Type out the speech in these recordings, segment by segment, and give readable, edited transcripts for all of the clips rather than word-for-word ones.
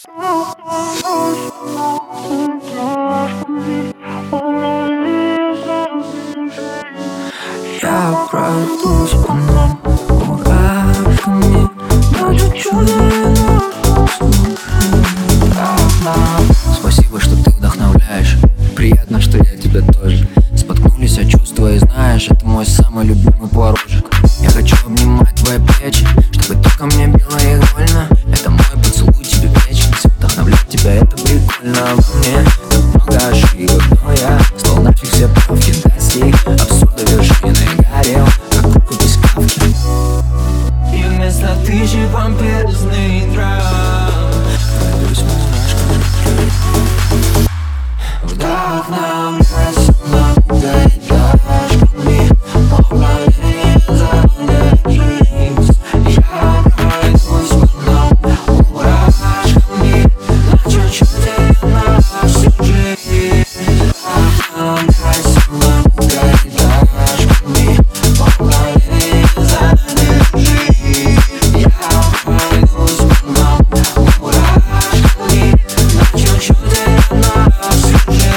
Я пройдусь по нам мурашками, но чуть-чуть. Спасибо, что ты вдохновляешь. Приятно, что я тебя тоже. Споткнулись от чувства и знаешь, это мой самый любимый порожек. Я хочу обнимать твои плечи, чтобы только мне было и больно. Это мой поцелуй тебе вечность. Вдохновлять тебя это прикольно. Во мне так много ошибок, но я слал нафиг все правки. Достиг абсурда вершины, горел как круг у пескавки. И вместо тысячи вампиризных драм пройдусь мурашками. Вдохновляйся многой этажками, но в голове задержись. Я пройдусь по нам мурашками, на чуть-чуть и на всю жизнь. Вдохновляйся многой этажками, но в голове задержись. Я пройдусь по нам мурашками, на чуть-чуть и на всю жизнь.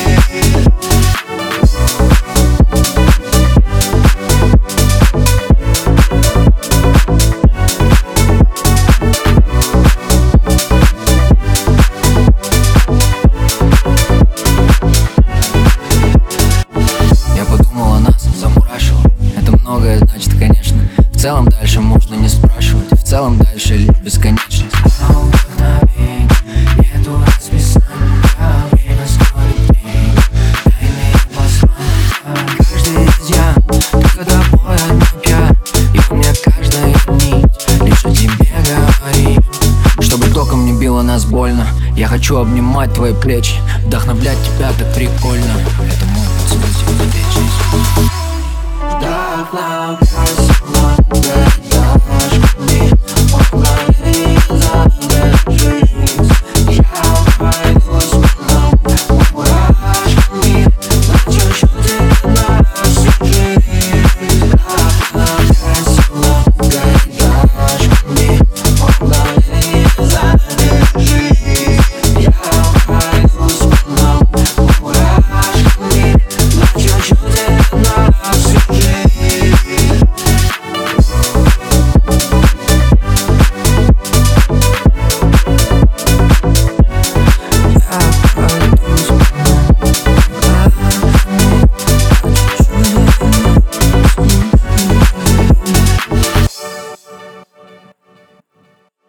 Я подумал о нас, замурашил. Это многое значит, конечно. В целом дальше можно не спрашивать. В целом дальше лишь бесконечность. Нету расписания, время скоро дней. Дай мне послание. Каждый из я, только тобой одна я. И во мне каждая нить лишь о тебе говорит. Чтобы током не било нас больно. Я хочу обнимать твои плечи, вдохновлять тебя так прикольно. Это мой поцелуй тебе вечность. Вдохновляйся,